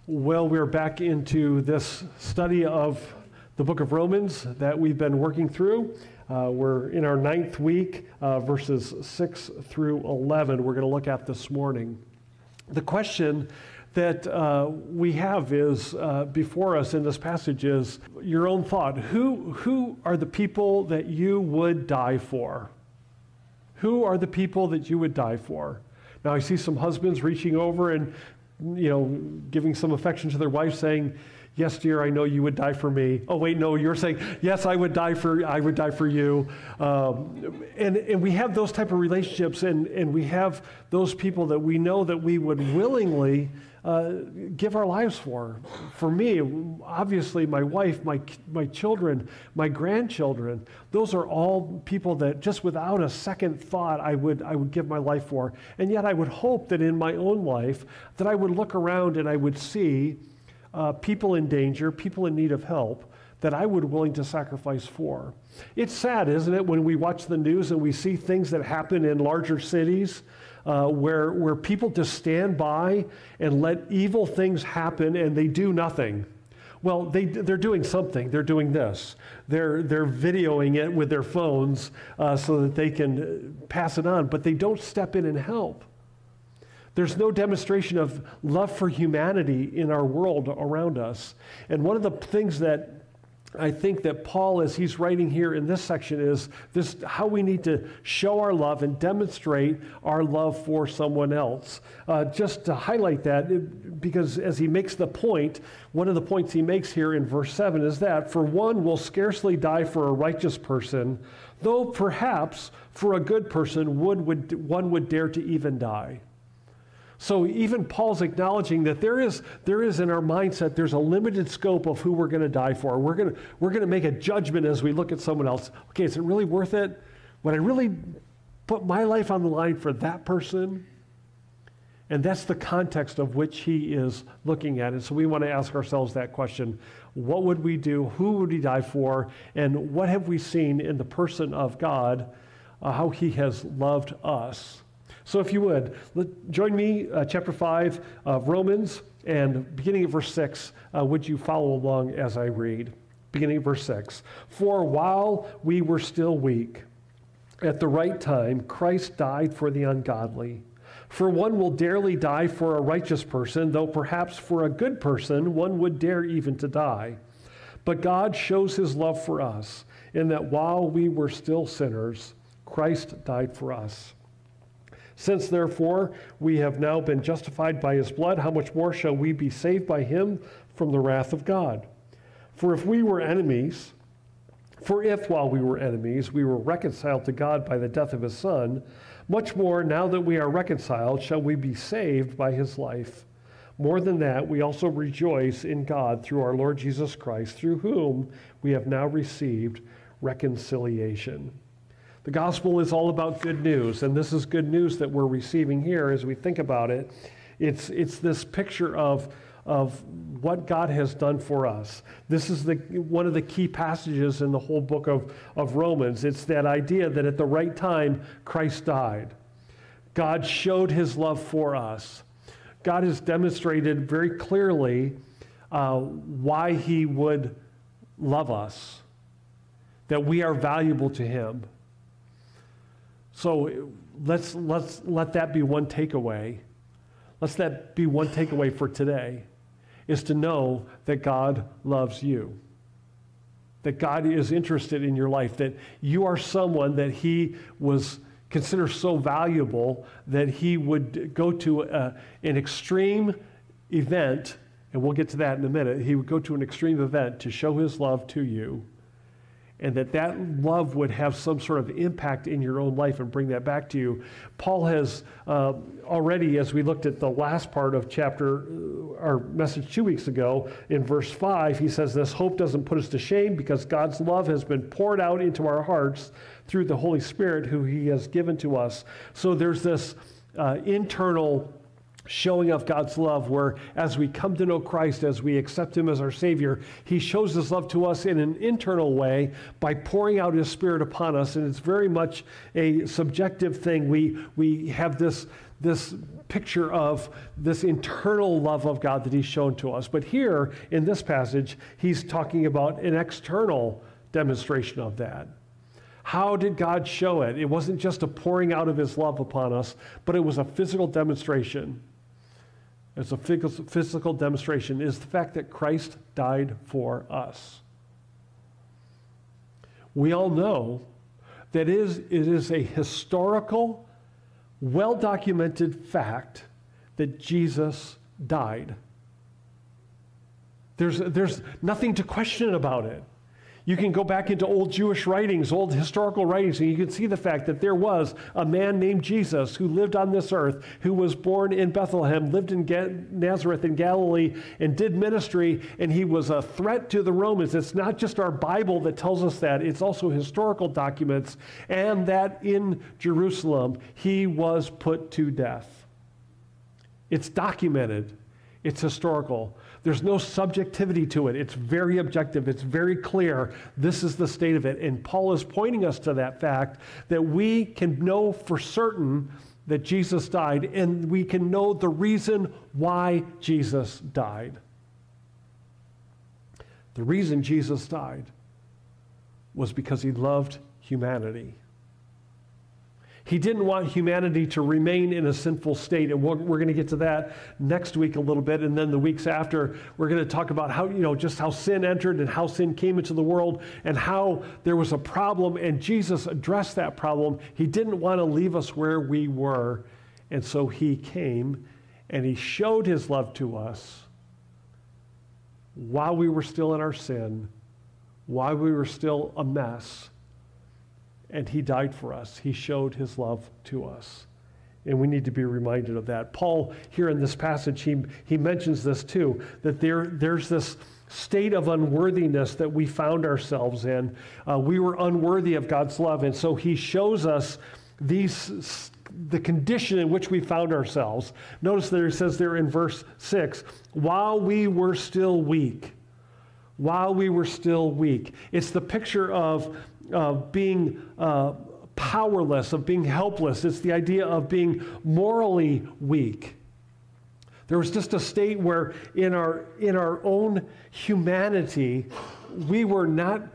Well, we're back into this study of the book of Romans that we've been working through. We're in our 9th week, verses 6 through 11 we're going to look at this morning. The question that we have is before us in this passage is your own thought. Who are the people that you would die for? Who are the people that you would die for? Now, I see some husbands reaching over and giving some affection to their wife, saying, "Yes, dear, I know you would die for me." Oh, wait, no, you're saying, "Yes, I would die for you." And we have those type of relationships, and we have those people that we know that we would willingly give our lives for. For me, obviously, my wife, my children, my grandchildren, those are all people that just without a second thought I would give my life for. And yet I would hope that in my own life that I would look around and I would see people in danger, people in need of help, that I would willing to sacrifice for. It's sad, isn't it, when we watch the news and we see things that happen in larger cities where people just stand by and let evil things happen and they do nothing. Well, they're doing something. They're doing this. They're videoing it with their phones so that they can pass it on, but they don't step in and help. There's no demonstration of love for humanity in our world around us. And one of the things that I think that Paul, as he's writing here in this section, is this: how we need to show our love and demonstrate our love for someone else. Just to highlight that, because as he makes the point, one of the points he makes here in verse 7 is that, "For one will scarcely die for a righteous person, though perhaps for a good person one would dare to even die." So even Paul's acknowledging that there is in our mindset, there's a limited scope of who we're going to die for. We're going to make a judgment as we look at someone else. Okay, is it really worth it? Would I really put my life on the line for that person? And that's the context of which he is looking at. And so we want to ask ourselves that question. What would we do? Who would we die for? And what have we seen in the person of God, how he has loved us? So if you would, join me, chapter 5 of Romans, and beginning at verse 6, would you follow along as I read? Beginning at verse 6. "For while we were still weak, at the right time, Christ died for the ungodly. For one will darely die for a righteous person, though perhaps for a good person one would dare even to die. But God shows his love for us, in that while we were still sinners, Christ died for us. Since, therefore, we have now been justified by his blood, how much more shall we be saved by him from the wrath of God? For if while we were enemies, we were reconciled to God by the death of his Son, much more, now that we are reconciled, shall we be saved by his life. More than that, we also rejoice in God through our Lord Jesus Christ, through whom we have now received reconciliation." The gospel is all about good news, and this is good news that we're receiving here as we think about it. It's this picture of what God has done for us. This is one of the key passages in the whole book of Romans. It's that idea that at the right time, Christ died. God showed his love for us. God has demonstrated very clearly why he would love us, that we are valuable to him. So let's let that be one takeaway. Let's that be one takeaway for today, is to know that God loves you. That God is interested in your life, that you are someone that he was considered so valuable that he would go to an extreme event, and we'll get to that in a minute. He would go to an extreme event to show his love to you, and that love would have some sort of impact in your own life and bring that back to you. Paul has already, as we looked at the last part of our message 2 weeks ago, in verse 5, he says this: "Hope doesn't put us to shame, because God's love has been poured out into our hearts through the Holy Spirit who he has given to us." So there's this internal showing of God's love, where as we come to know Christ, as we accept him as our Savior, he shows his love to us in an internal way by pouring out his Spirit upon us. And it's very much a subjective thing. We have this picture of this internal love of God that he's shown to us. But here in this passage, he's talking about an external demonstration of that. How did God show it? It wasn't just a pouring out of his love upon us, but it was a physical demonstration. It's a physical demonstration is the fact that Christ died for us. We all know that it is a historical, well-documented fact that Jesus died. There's nothing to question about it. You can go back into old Jewish writings, old historical writings, and you can see the fact that there was a man named Jesus who lived on this earth, who was born in Bethlehem, lived in Nazareth in Galilee, and did ministry, and he was a threat to the Romans. It's not just our Bible that tells us that, it's also historical documents, and that in Jerusalem he was put to death. It's documented. It's historical. There's no subjectivity to it. It's very objective. It's very clear. This is the state of it. And Paul is pointing us to that fact that we can know for certain that Jesus died, and we can know the reason why Jesus died. The reason Jesus died was because he loved humanity. He didn't want humanity to remain in a sinful state, and we're going to get to that next week a little bit, and then the weeks after, we're going to talk about how, just how sin entered and how sin came into the world and how there was a problem, and Jesus addressed that problem. He didn't want to leave us where we were, and so he came, and he showed his love to us while we were still in our sin, while we were still a mess. And he died for us. He showed his love to us. And we need to be reminded of that. Paul, here in this passage, he mentions this too, that there's this state of unworthiness that we found ourselves in. We were unworthy of God's love. And so he shows us the condition in which we found ourselves. Notice that it says there in verse 6, while we were still weak. While we were still weak. It's the picture of being powerless, of being helpless. It's the idea of being morally weak. There was just a state where in our own humanity, we were not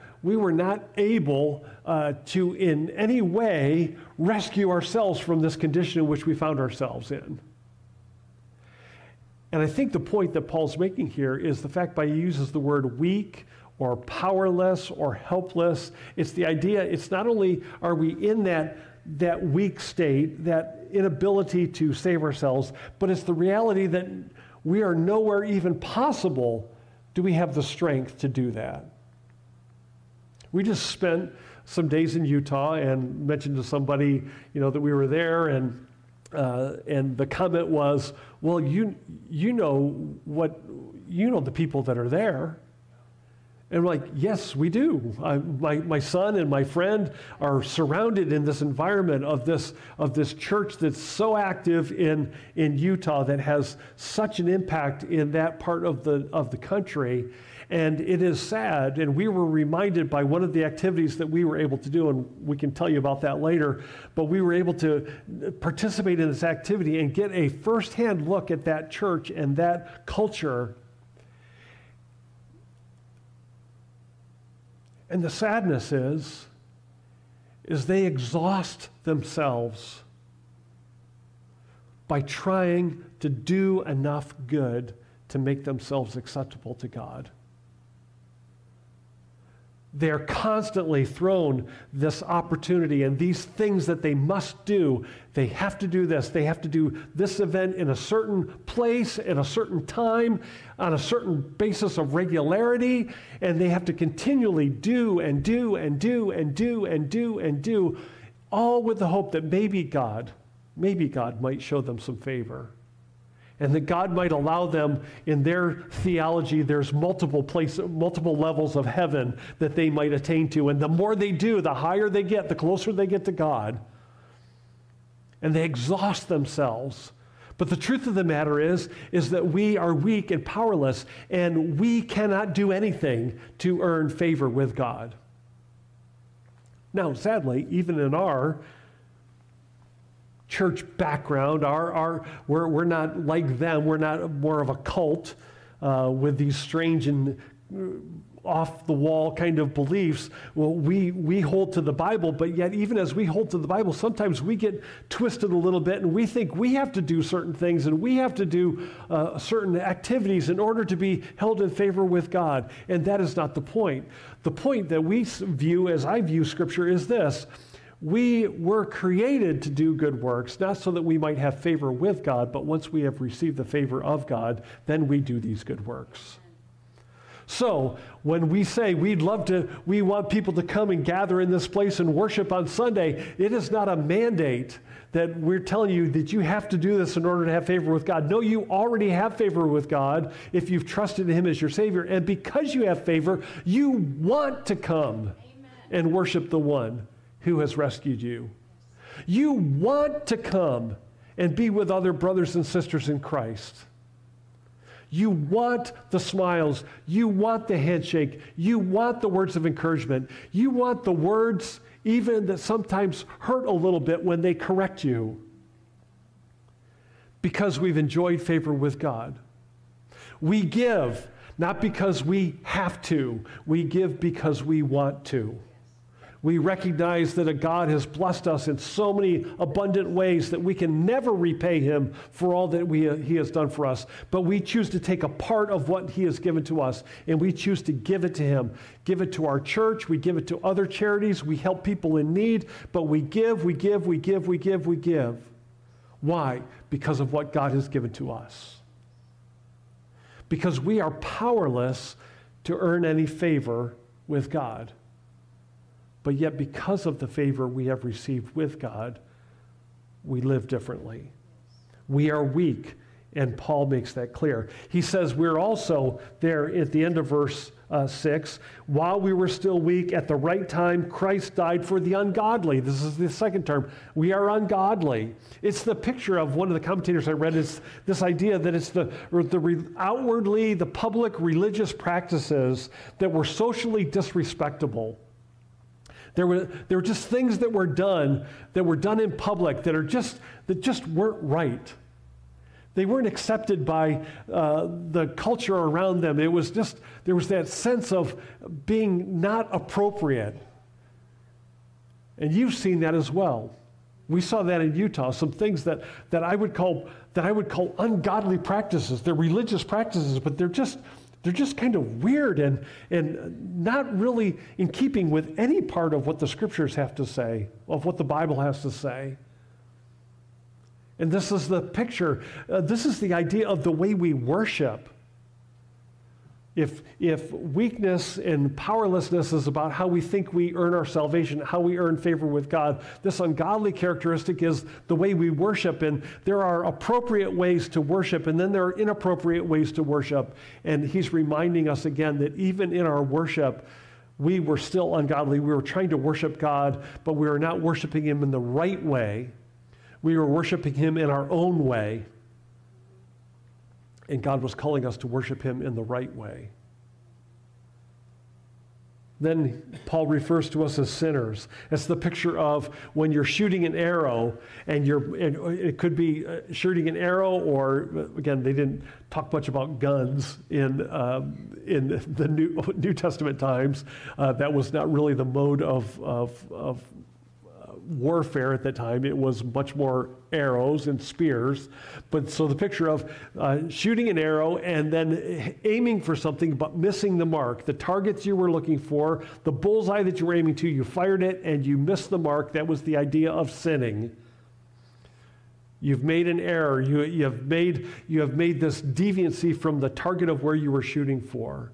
able to in any way rescue ourselves from this condition in which we found ourselves in. And I think the point that Paul's making here is the fact by he uses the word weak or powerless or helpless. It's the idea, it's not only are we in that weak state, that inability to save ourselves, but it's the reality that we are nowhere even possible do we have the strength to do that. We just spent some days in Utah and mentioned to somebody, that we were there, and the comment was, well, you know the people that are there. And we're like, yes, we do. My son and my friend are surrounded in this environment of this church that's so active in Utah, that has such an impact in that part of the country. And it is sad, and we were reminded by one of the activities that we were able to do, and we can tell you about that later, but we were able to participate in this activity and get a firsthand look at that church and that culture. And the sadness is they exhaust themselves by trying to do enough good to make themselves acceptable to God. They're constantly thrown this opportunity and these things that they must do. They have to do this. They have to do this event in a certain place, at a certain time, on a certain basis of regularity, and they have to continually do and do and do and do and do and do, all with the hope that maybe God might show them some favor. And that God might allow them, in their theology, there's multiple levels of heaven that they might attain to. And the more they do, the higher they get, the closer they get to God. And they exhaust themselves. But the truth of the matter is that we are weak and powerless, and we cannot do anything to earn favor with God. Now, sadly, even in our church background. We're not like them. We're not more of a cult with these strange and off-the-wall kind of beliefs. Well, we hold to the Bible, but yet even as we hold to the Bible, sometimes we get twisted a little bit and we think we have to do certain things and we have to do certain activities in order to be held in favor with God. And that is not the point. The point that we view, as I view Scripture, is this. We were created to do good works, not so that we might have favor with God, but once we have received the favor of God, then we do these good works. So when we say we want people to come and gather in this place and worship on Sunday, it is not a mandate that we're telling you that you have to do this in order to have favor with God. No, you already have favor with God if you've trusted Him as your Savior. And because you have favor, you want to come and worship the one who has rescued you. You want to come and be with other brothers and sisters in Christ. You want the smiles. You want the handshake. You want the words of encouragement. You want the words even that sometimes hurt a little bit when they correct you, because we've enjoyed favor with God. We give not because we have to. We give because we want to. We recognize that a God has blessed us in so many abundant ways that we can never repay Him for all that He has done for us. But we choose to take a part of what He has given to us, and we choose to give it to Him. Give it to our church. We give it to other charities. We help people in need. But we give, we give, we give, we give, we give. Why? Because of what God has given to us. Because we are powerless to earn any favor with God. But yet, because of the favor we have received with God, we live differently. We are weak, and Paul makes that clear. He says we're also there at the end of verse 6, while we were still weak, at the right time, Christ died for the ungodly. This is the second term. We are ungodly. It's the picture of one of the commentators I read is this idea that it's outwardly the public religious practices that were socially disrespectable. There were just things that were done in public that just weren't right. They weren't accepted by the culture around them. There was that sense of being not appropriate. And you've seen that as well. We saw that in Utah, some things that I would call ungodly practices. They're religious practices, but they're just kind of weird and not really in keeping with any part of what the Scriptures have to say, of what the Bible has to say. And this is the picture. This is the idea of the way we worship. If weakness and powerlessness is about how we think we earn our salvation, how we earn favor with God, this ungodly characteristic is the way we worship. And there are appropriate ways to worship, and then there are inappropriate ways to worship. And he's reminding us again that even in our worship, we were still ungodly. We were trying to worship God, but we were not worshiping Him in the right way. We were worshiping Him in our own way. And God was calling us to worship Him in the right way. Then Paul refers to us as sinners. It's the picture of when you're shooting an arrow, and it could be shooting an arrow, or again, they didn't talk much about guns in the New Testament times. That was not really the mode of warfare at that time. It was much more arrows and spears. But so the picture of shooting an arrow and then aiming for something but missing the mark, the targets you were looking for, the bullseye that you were aiming to, you fired it and you missed the mark. That was the idea of sinning. You've made an error. You have made this deviancy from the target of where you were shooting for.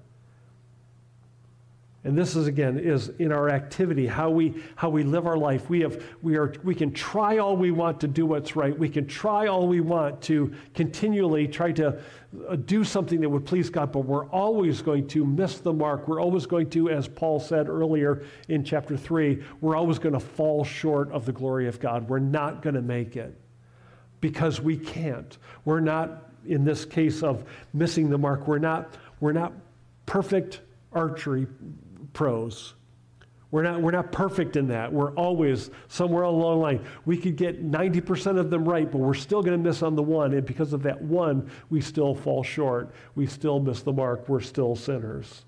And this is in our activity, how we live our life. We can try all we want to do what's right. We can try all we want to continually try to do something that would please God, but we're always going to miss the mark. We're always going to, as Paul said earlier in chapter 3, we're always going to fall short of the glory of God. We're not going to make it because we can't. We're not, in this case of missing the mark, we're not perfect archery pros. We're not perfect in that. We're always somewhere along the line. We could get 90% of them right, but we're still going to miss on the one. And because of that one, we still fall short. We still miss the mark. We're still sinners.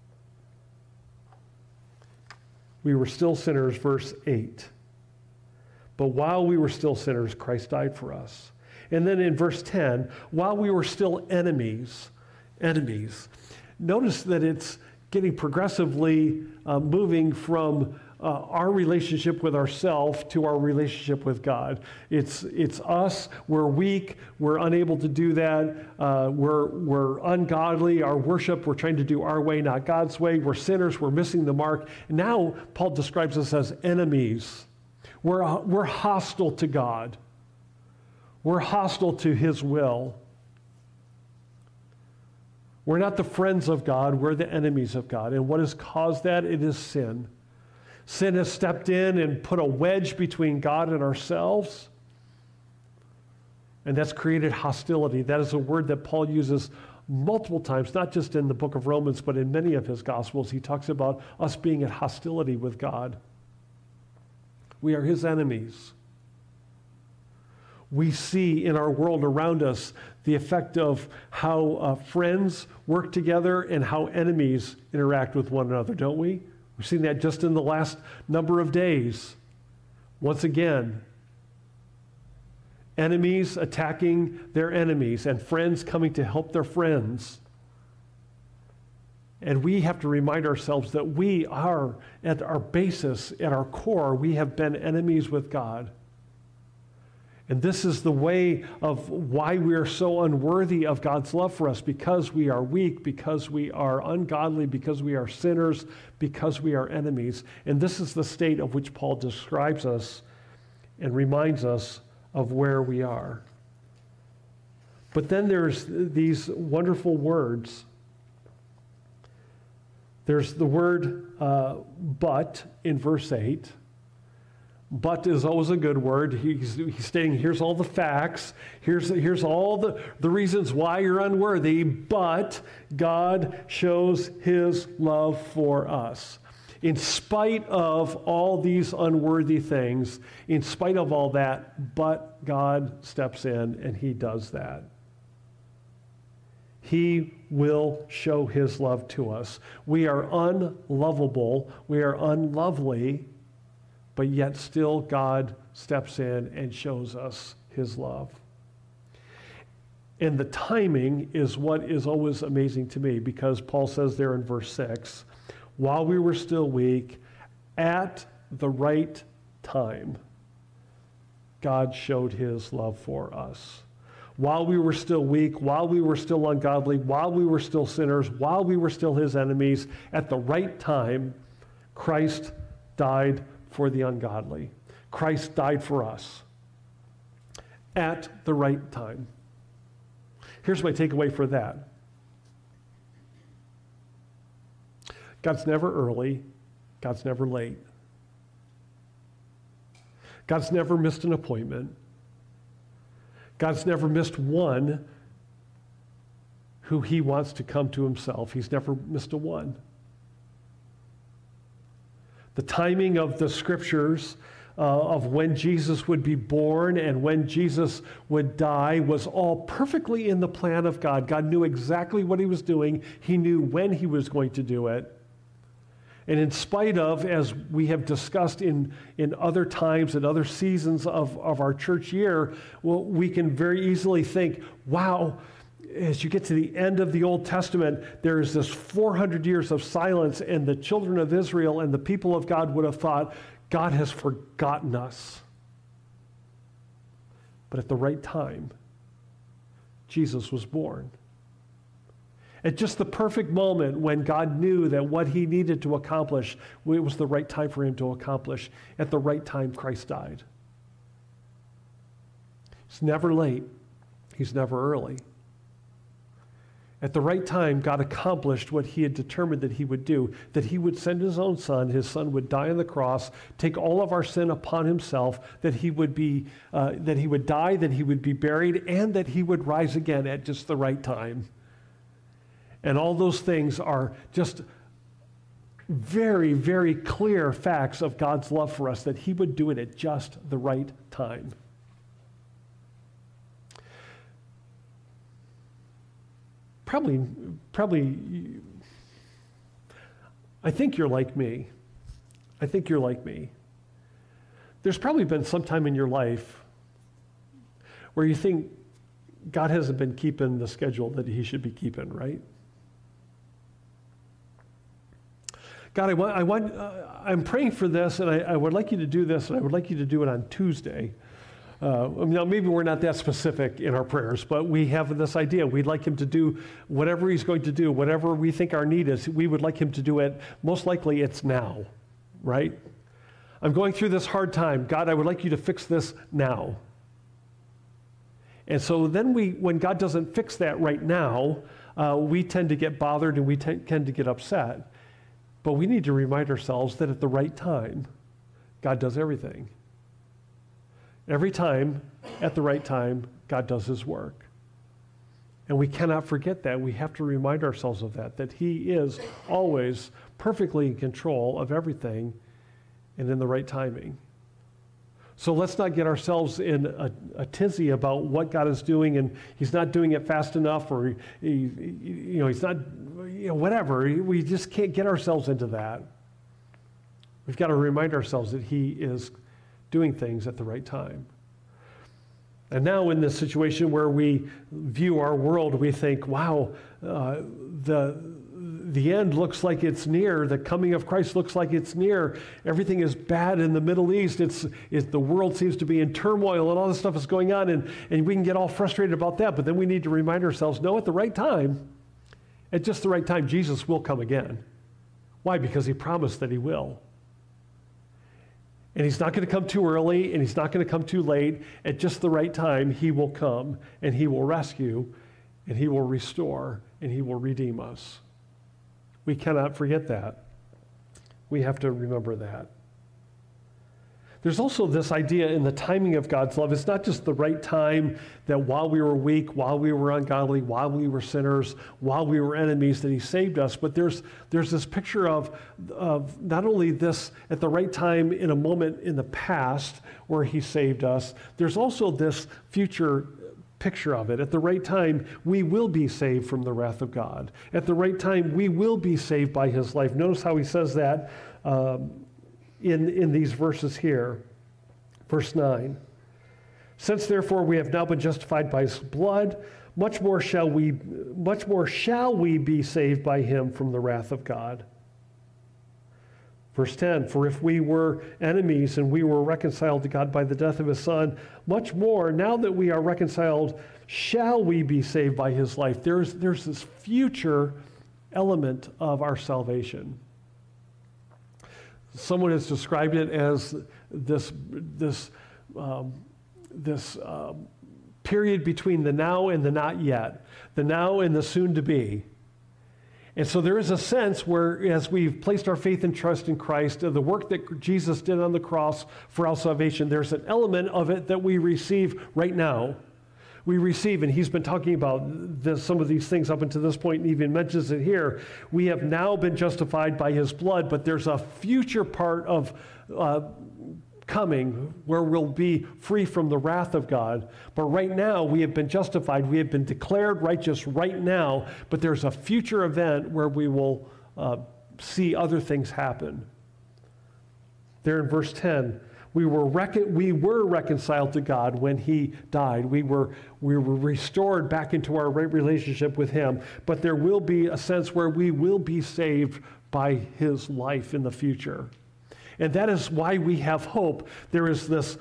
We were still sinners, verse 8. But while we were still sinners, Christ died for us. And then in verse 10, while we were still enemies. Notice that it's getting progressively moving from our relationship with ourselves to our relationship with God. It's us. We're weak. We're unable to do that. We're ungodly. Our worship, we're trying to do our way, not God's way. We're sinners. We're missing the mark. And now Paul describes us as enemies. We're hostile to God. We're hostile to his will. We're not the friends of God, we're the enemies of God. And what has caused that? It is sin. Sin has stepped in and put a wedge between God and ourselves. And that's created hostility. That is a word that Paul uses multiple times, not just in the book of Romans, but in many of his Gospels. He talks about us being at hostility with God. We are his enemies. We see in our world around us the effect of how friends work together and how enemies interact with one another, don't we? We've seen that just in the last number of days. Once again, enemies attacking their enemies and friends coming to help their friends. And we have to remind ourselves that we are, at our basis, at our core, we have been enemies with God. And this is the way of why we are so unworthy of God's love for us, because we are weak, because we are ungodly, because we are sinners, because we are enemies. And this is the state of which Paul describes us and reminds us of where we are. But then there's these wonderful words. There's the word but in verse 8. But is always a good word. He's stating, here's all the facts. Here's all the reasons why you're unworthy. But God shows his love for us. In spite of all these unworthy things, in spite of all that, but God steps in and he does that. He will show his love to us. We are unlovable. We are unlovely. But yet still God steps in and shows us his love. And the timing is what is always amazing to me, because Paul says there in verse 6, while we were still weak, at the right time, God showed his love for us. While we were still weak, while we were still ungodly, while we were still sinners, while we were still his enemies, at the right time, Christ died for the ungodly. Christ died for us at the right time. Here's my takeaway for that. God's never early. God's never late. God's never missed an appointment. God's never missed one who he wants to come to himself. He's never missed a one. The timing of the scriptures of when Jesus would be born and when Jesus would die was all perfectly in the plan of God. God knew exactly what he was doing. He knew when he was going to do it. And in spite of, as we have discussed in other times and other seasons of our church year, well, we can very easily think, wow, as you get to the end of the Old Testament, there is this 400 years of silence, and the children of Israel and the people of God would have thought, God has forgotten us. But at the right time, Jesus was born. At just the perfect moment when God knew that what he needed to accomplish, it was the right time for him to accomplish. At the right time, Christ died. He's never late. He's never early. At the right time, God accomplished what he had determined that he would do, that he would send his own son. His son would die on the cross, take all of our sin upon himself, that he would die, that he would be buried, and that he would rise again at just the right time. And all those things are just very, very clear facts of God's love for us, that he would do it at just the right time. Probably, I think you're like me. I think you're like me. There's probably been some time in your life where you think God hasn't been keeping the schedule that he should be keeping, right? God, I'm praying for this, and I would like you to do this, and I would like you to do it on Tuesday. Now, maybe we're not that specific in our prayers, but we have this idea. We'd like him to do whatever he's going to do, whatever we think our need is. We would like him to do it. Most likely it's now, right? I'm going through this hard time. God, I would like you to fix this now. And so then when God doesn't fix that right now, we tend to get bothered and we tend to get upset. But we need to remind ourselves that at the right time, God does everything. Every time, at the right time, God does his work. And we cannot forget that. We have to remind ourselves of that he is always perfectly in control of everything and in the right timing. So let's not get ourselves in a tizzy about what God is doing and he's not doing it fast enough, or he's not, whatever. We just can't get ourselves into that. We've got to remind ourselves that he is doing things at the right time. And now in this situation where we view our world, we think, wow, the end looks like it's near. The coming of Christ looks like it's near. Everything is bad in the Middle East. The world seems to be in turmoil and all this stuff is going on, and we can get all frustrated about that. But then we need to remind ourselves, no, at the right time, at just the right time, Jesus will come again. Why? Because he promised that he will. And he's not going to come too early, and he's not going to come too late. At just the right time, he will come, and he will rescue, and he will restore, and he will redeem us. We cannot forget that. We have to remember that. There's also this idea in the timing of God's love. It's not just the right time, that while we were weak, while we were ungodly, while we were sinners, while we were enemies, that he saved us. But there's this picture of not only this at the right time in a moment in the past where he saved us, there's also this future picture of it. At the right time, we will be saved from the wrath of God. At the right time, we will be saved by his life. Notice how he says that in these verses here. Verse 9. Since therefore we have now been justified by his blood, much more shall we be saved by him from the wrath of God. Verse 10, for if we were enemies and we were reconciled to God by the death of his Son, much more, now that we are reconciled, shall we be saved by his life. There's this future element of our salvation. Someone has described it as this period between the now and the not yet, the now and the soon to be. And so there is a sense where, as we've placed our faith and trust in Christ, the work that Jesus did on the cross for our salvation, there's an element of it that we receive right now. We receive, and he's been talking about some of these things up until this point, and even mentions it here. We have now been justified by his blood, but there's a future part of coming where we'll be free from the wrath of God. But right now, we have been justified. We have been declared righteous right now, but there's a future event where we will see other things happen. There in verse 10, we were reconciled to God when he died. We were restored back into our right relationship with him. But there will be a sense where we will be saved by his life in the future. And that is why we have hope. There's this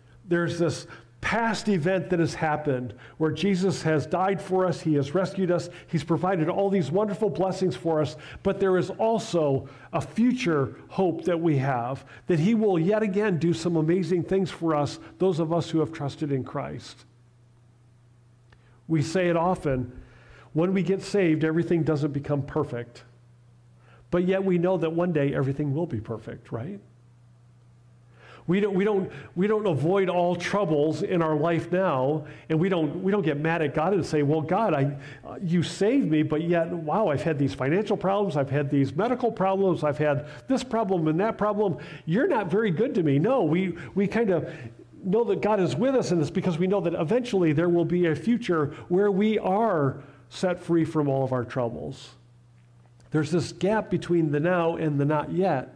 past event that has happened where Jesus has died for us, he has rescued us, he's provided all these wonderful blessings for us, but there is also a future hope that we have, that he will yet again do some amazing things for us, those of us who have trusted in Christ. We say it often, when we get saved, everything doesn't become perfect. But yet we know that one day everything will be perfect, right? We don't avoid all troubles in our life now, and we don't get mad at God and say, well, God, you saved me, but yet, wow, I've had these financial problems, I've had these medical problems, I've had this problem and that problem. You're not very good to me. No, we kind of know that God is with us, and it's because we know that eventually there will be a future where we are set free from all of our troubles. There's this gap between the now and the not yet.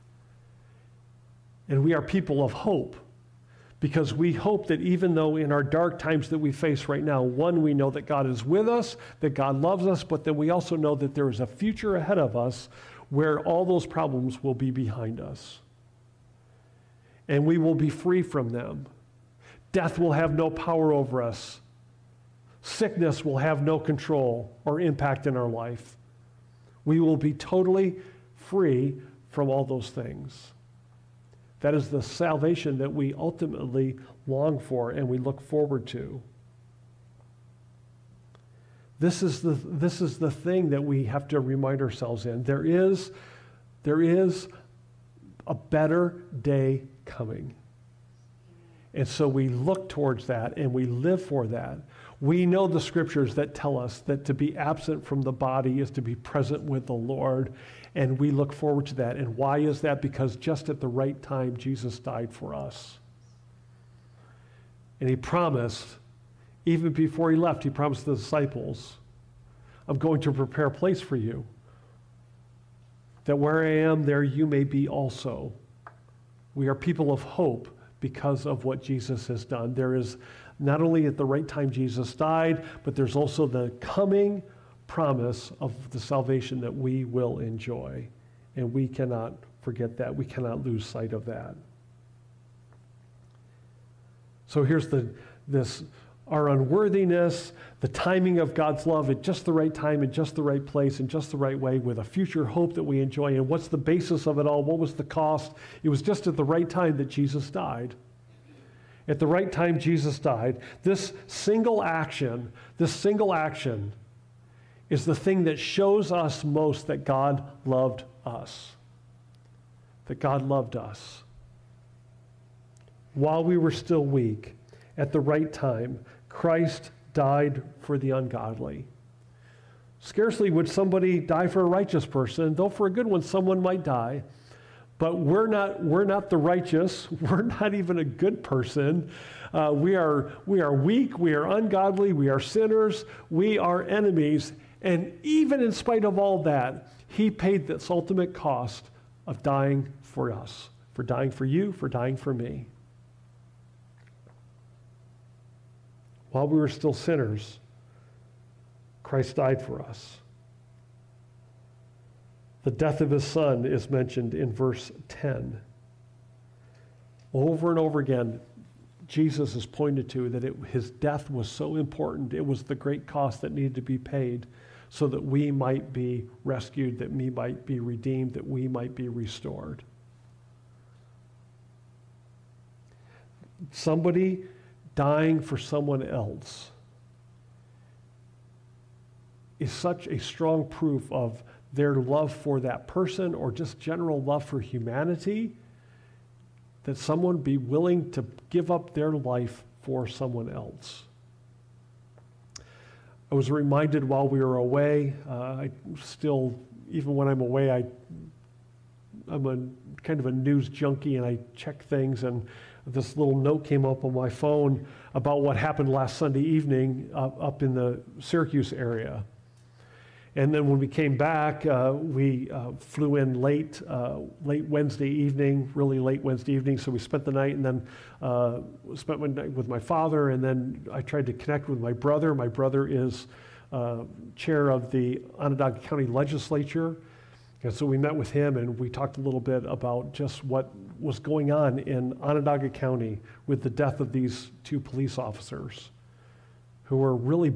And we are people of hope, because we hope that even though in our dark times that we face right now, one, we know that God is with us, that God loves us, but then we also know that there is a future ahead of us where all those problems will be behind us. And we will be free from them. Death will have no power over us. Sickness will have no control or impact in our life. We will be totally free from all those things. That is the salvation that we ultimately long for and we look forward to. This is the thing that we have to remind ourselves in. There is a better day coming. And so we look towards that and we live for that. We know the scriptures that tell us that to be absent from the body is to be present with the Lord. And we look forward to that. And why is that? Because just at the right time, Jesus died for us. And he promised, even before he left, he promised the disciples, I'm going to prepare a place for you, that where I am, there you may be also. We are people of hope because of what Jesus has done. There is not only at the right time Jesus died, but there's also the coming promise of the salvation that we will enjoy. And we cannot forget that. We cannot lose sight of that. So here's our unworthiness, the timing of God's love at just the right time, in just the right place, in just the right way, with a future hope that we enjoy. And what's the basis of it all? What was the cost? It was just at the right time that Jesus died. At the right time Jesus died. This single action is the thing that shows us most that God loved us. That God loved us. While we were still weak, at the right time, Christ died for the ungodly. Scarcely would somebody die for a righteous person, though for a good one someone might die. But we're not the righteous. We're not even a good person. We are weak. We are ungodly. We are sinners. We are enemies. And even in spite of all that, he paid this ultimate cost of dying for us, for dying for you, for dying for me. While we were still sinners, Christ died for us. The death of his son is mentioned in verse 10. Over and over again, Jesus is pointed to that his death was so important. It was the great cost that needed to be paid so that we might be rescued, that we might be redeemed, that we might be restored. Somebody dying for someone else is such a strong proof of their love for that person or just general love for humanity, that someone be willing to give up their life for someone else. I was reminded while we were away, I still, even when I'm away, I'm a kind of a news junkie and I check things, and this little note came up on my phone about what happened last Sunday evening up in the Syracuse area. And then when we came back, we flew in late Wednesday evening, really late Wednesday evening. So we spent the night and then spent one night with my father. And then I tried to connect with my brother. My brother is chair of the Onondaga County Legislature. And so we met with him and we talked a little bit about just what was going on in Onondaga County with the death of these two police officers who were really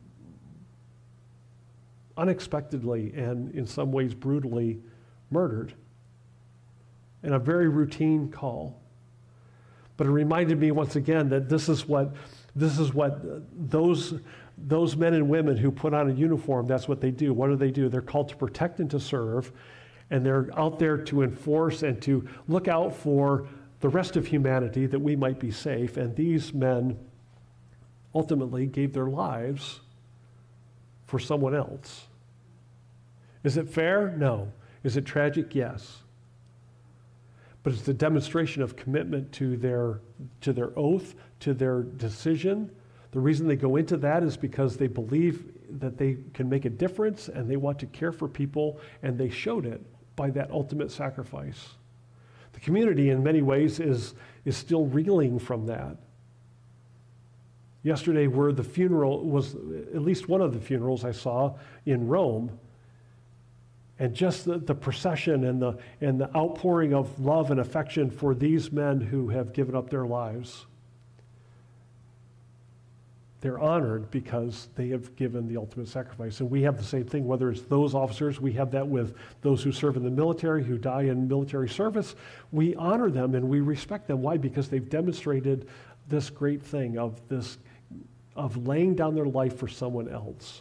unexpectedly and in some ways brutally murdered in a very routine call. But it reminded me once again that this is what those men and women who put on a uniform, that's what they do. What do? They're called to protect and to serve, and they're out there to enforce and to look out for the rest of humanity that we might be safe, and these men ultimately gave their lives for someone else. Is it fair? No. Is it tragic? Yes. But it's the demonstration of commitment to their oath, to their decision. The reason they go into that is because they believe that they can make a difference and they want to care for people, and they showed it by that ultimate sacrifice. The community in many ways is still reeling from that. Yesterday, where the funeral was, at least one of the funerals I saw in Rome, and just the procession and the outpouring of love and affection for these men who have given up their lives. They're honored because they have given the ultimate sacrifice. And we have the same thing, whether it's those officers, we have that with those who serve in the military, who die in military service. We honor them and we respect them. Why? Because they've demonstrated this great thing of laying down their life for someone else.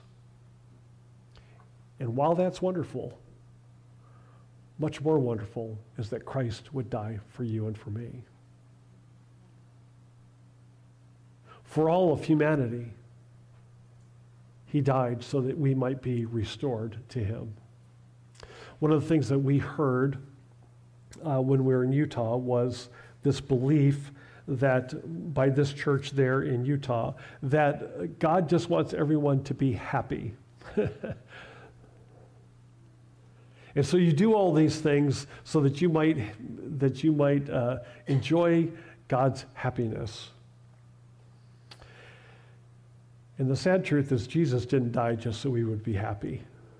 And while that's wonderful, much more wonderful is that Christ would die for you and for me. For all of humanity, he died so that we might be restored to him. One of the things that we heard when we were in Utah was this belief that by this church there in Utah, that God just wants everyone to be happy. And so you do all these things so that you might enjoy God's happiness. And the sad truth is Jesus didn't die just so we would be happy.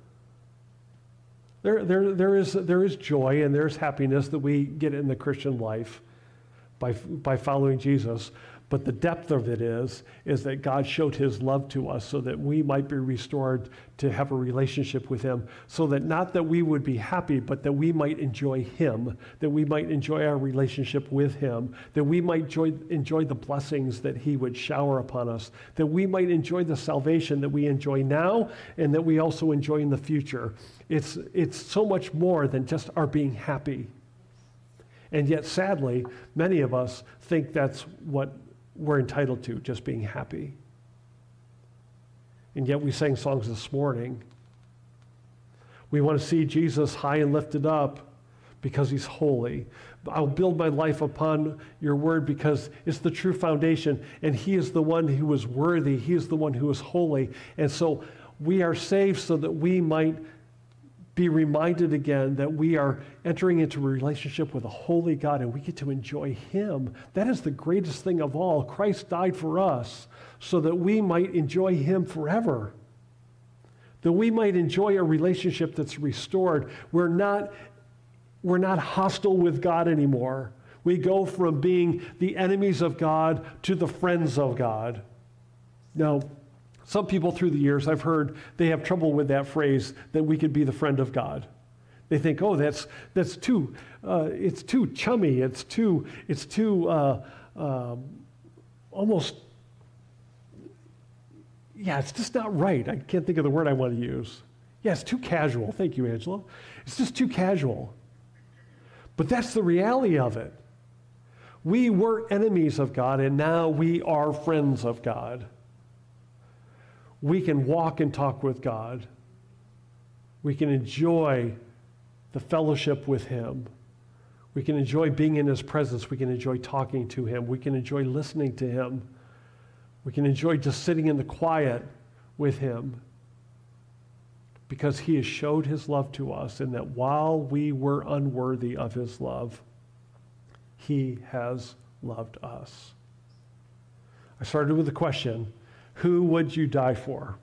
There is joy and there's happiness that we get in the Christian life by following Jesus. But the depth of it is that God showed his love to us so that we might be restored to have a relationship with him, so that not that we would be happy, but that we might enjoy him, that we might enjoy our relationship with him, that we might enjoy the blessings that he would shower upon us, that we might enjoy the salvation that we enjoy now and that we also enjoy in the future. It's so much more than just our being happy. And yet, sadly, many of us think that's what we're entitled to, just being happy. And yet we sang songs this morning. We want to see Jesus high and lifted up because he's holy. I'll build my life upon your word because it's the true foundation, and he is the one who is worthy. He is the one who is holy. And so we are saved so that we might be reminded again that we are entering into a relationship with a holy God and we get to enjoy him. That is the greatest thing of all. Christ died for us so that we might enjoy him forever. That we might enjoy a relationship that's restored. We're not hostile with God anymore. We go from being the enemies of God to the friends of God. Now, some people through the years, I've heard, they have trouble with that phrase, that we could be the friend of God. They think, oh, that's too, it's too chummy, it's too almost, yeah, it's just not right. I can't think of the word I want to use. Yeah, it's too casual. Thank you, Angela. It's just too casual. But that's the reality of it. We were enemies of God, and now we are friends of God. We can walk and talk with God. We can enjoy the fellowship with him. We can enjoy being in his presence. We can enjoy talking to him. We can enjoy listening to him. We can enjoy just sitting in the quiet with him because he has showed his love to us, and that while we were unworthy of his love, he has loved us. I started with the question, who would you die for?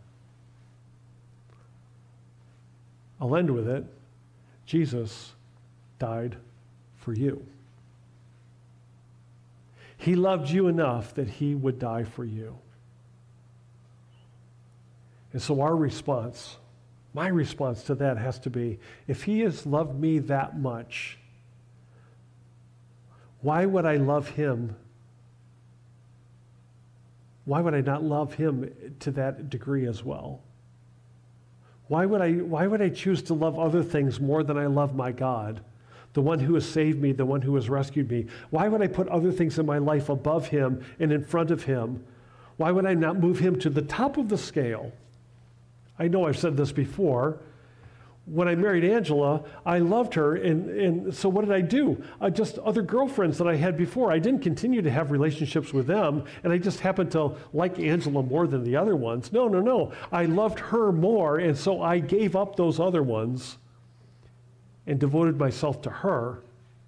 I'll end with it. Jesus died for you. He loved you enough that he would die for you. And so our response, my response to that has to be, if he has loved me that much, why would I love him? Why would I not love him to that degree as well? Why would I choose to love other things more than I love my God? the one who has saved me, the one who has rescued me. Why would I put other things in my life above him and in front of him? Why would I not move him to the top of the scale? I know I've said this before. When I married Angela, I loved her, and so what did I do? Just other girlfriends that I had before, I didn't continue to have relationships with them, and I just happened to like Angela more than the other ones. No. I loved her more, and so I gave up those other ones and devoted myself to her.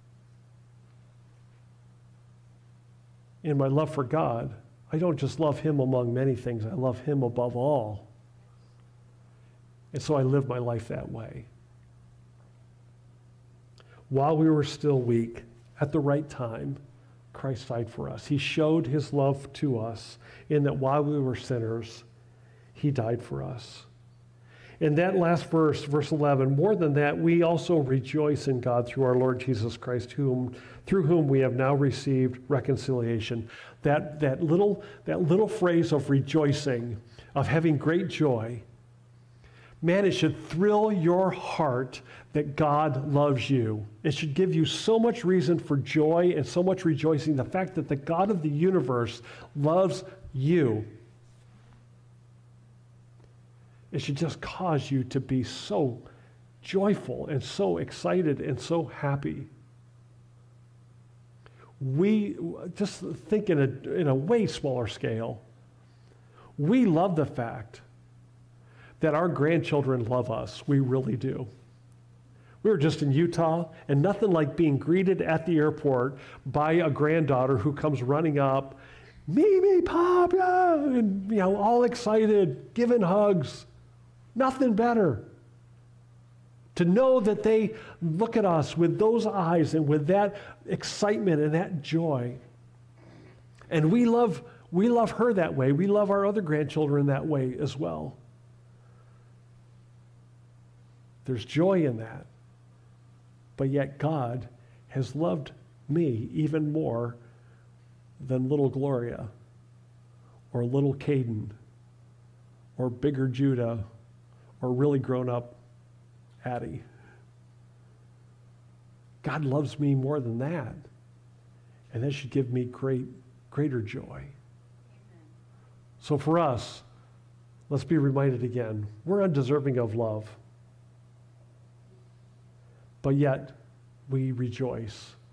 In my love for God, I don't just love him among many things, I love him above all. And so I live my life that way. While we were still weak, at the right time, Christ died for us. He showed his love to us in that while we were sinners, he died for us. In that last verse, verse 11, more than that, we also rejoice in God through our Lord Jesus Christ, through whom we have now received reconciliation. That little phrase of rejoicing, of having great joy, man, it should thrill your heart that God loves you. It should give you so much reason for joy and so much rejoicing, the fact that the God of the universe loves you. It should just cause you to be so joyful and so excited and so happy. We just think in a way smaller scale. We love the fact that our grandchildren love us. We really do. We were just in Utah, and nothing like being greeted at the airport by a granddaughter who comes running up, Mimi, Papa, and all excited, giving hugs. Nothing better. To know that they look at us with those eyes and with that excitement and that joy. And we love her that way. We love our other grandchildren that way as well. There's joy in that. But yet God has loved me even more than little Gloria or little Caden or bigger Judah or really grown up Addie. God loves me more than that. And that should give me greater joy. Amen. So for us, let's be reminded again, we're undeserving of love. But yet, we rejoice